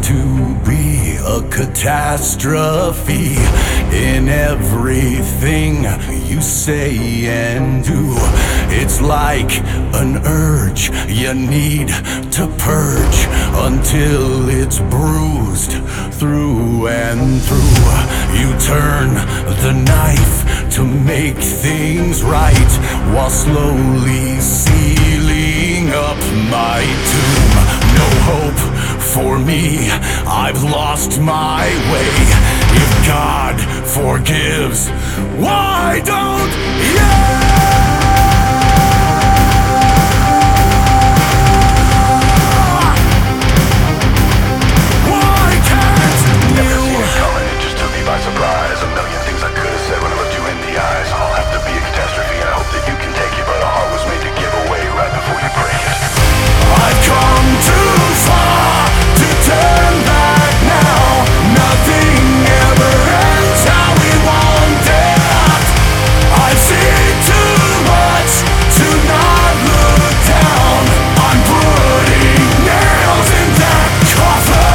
to be a catastrophe in everything you say and do. It's like an urge you need to purge until it's bruised through and through. You turn the knife to make things right while slowly sealing up my tomb. No hope for me, I've lost my way. If God forgives, why don't you? Surprise, a million things I could have said when I looked you in the eyes. I'll have to be a catastrophe and I hope that you can take it, but a heart was made to give away right before you break it. I've come too far to turn back now. Nothing ever ends how we want it. I've seen too much to not look down. I'm putting nails in that coffin.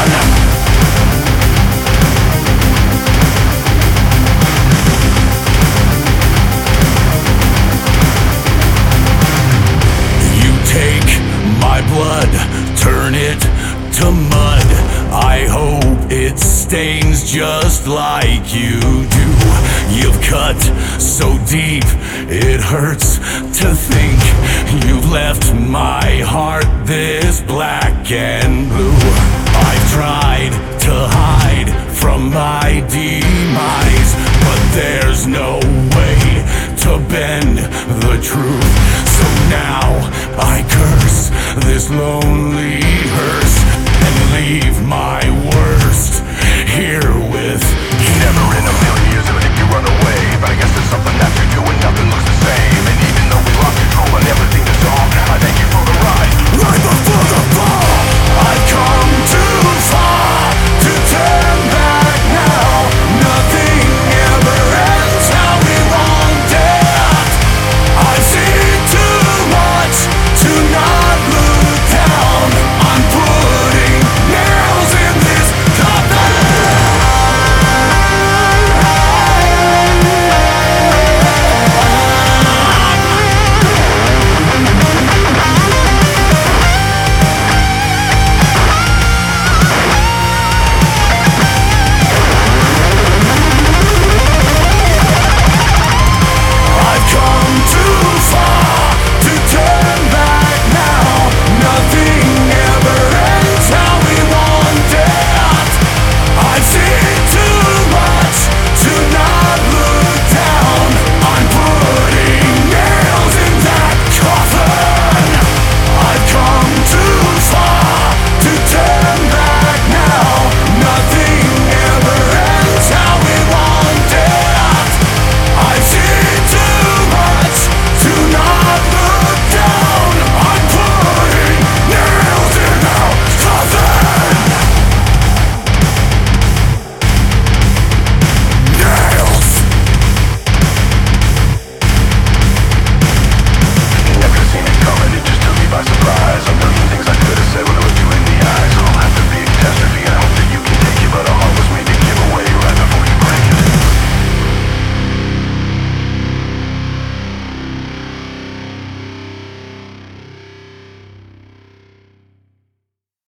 My blood, turn it to mud. I hope it stains just like you do. You've cut so deep, it hurts to think you've left my heart this black and blue. I've tried to hide from my demons.